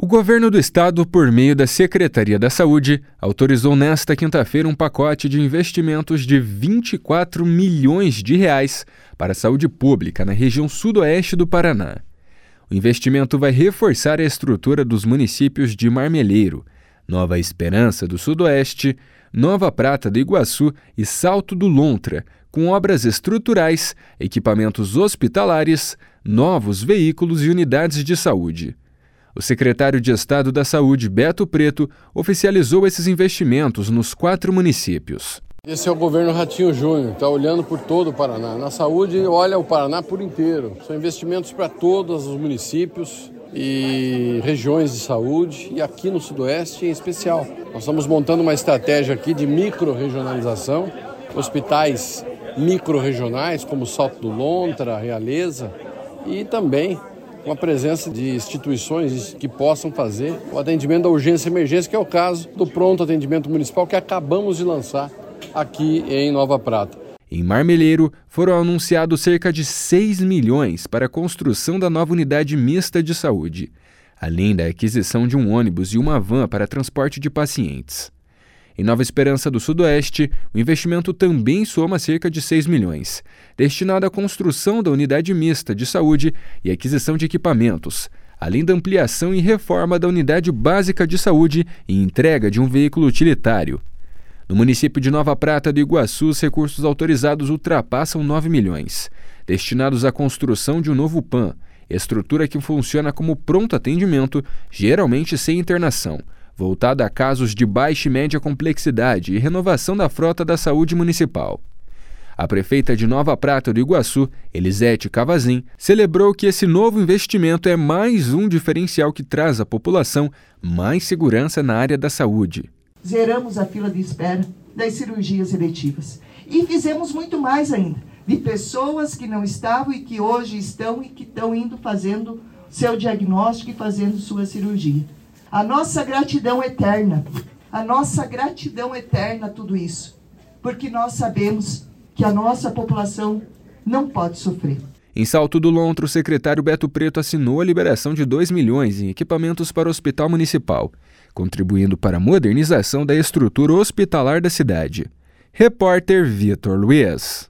O governo do estado, por meio da Secretaria da Saúde, autorizou nesta quinta-feira um pacote de investimentos de R$ 24 milhões para a saúde pública na região sudoeste do Paraná. O investimento vai reforçar a estrutura dos municípios de Marmeleiro, Nova Esperança do Sudoeste, Nova Prata do Iguaçu e Salto do Lontra, com obras estruturais, equipamentos hospitalares, novos veículos e unidades de saúde. O secretário de Estado da Saúde, Beto Preto, oficializou esses investimentos nos 4 municípios. Esse é o governo Ratinho Júnior, está olhando por todo o Paraná. Na saúde, olha o Paraná por inteiro. São investimentos para todos os municípios e regiões de saúde, e aqui no Sudoeste em especial. Nós estamos montando uma estratégia aqui de micro-regionalização, hospitais micro-regionais como Salto do Lontra, Realeza, e também com a presença de instituições que possam fazer o atendimento da urgência e emergência, que é o caso do pronto atendimento municipal que acabamos de lançar aqui em Nova Prata. Em Marmeleiro, foram anunciados cerca de 6 milhões para a construção da nova unidade mista de saúde, além da aquisição de um ônibus e uma van para transporte de pacientes. Em Nova Esperança do Sudoeste, o investimento também soma cerca de 6 milhões, destinado à construção da unidade mista de saúde e aquisição de equipamentos, além da ampliação e reforma da unidade básica de saúde e entrega de um veículo utilitário. No município de Nova Prata do Iguaçu, os recursos autorizados ultrapassam 9 milhões, destinados à construção de um novo PAN, estrutura que funciona como pronto atendimento, geralmente sem internação, voltada a casos de baixa e média complexidade e renovação da frota da saúde municipal. A prefeita de Nova Prata do Iguaçu, Elisete Cavazin, celebrou que esse novo investimento é mais um diferencial que traz à população mais segurança na área da saúde. Zeramos a fila de espera das cirurgias eletivas e fizemos muito mais ainda, de pessoas que não estavam e que hoje estão e que estão indo fazendo seu diagnóstico e fazendo sua cirurgia. A nossa gratidão eterna a tudo isso, porque nós sabemos que a nossa população não pode sofrer. Em Salto do Lontra, o secretário Beto Preto assinou a liberação de 2 milhões em equipamentos para o Hospital Municipal, contribuindo para a modernização da estrutura hospitalar da cidade. Repórter Vitor Luiz.